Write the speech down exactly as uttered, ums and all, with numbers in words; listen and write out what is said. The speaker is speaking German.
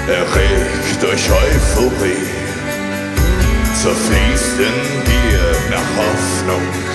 erregt durch Euphorie, zerfließt in Gier nach Hoffnung.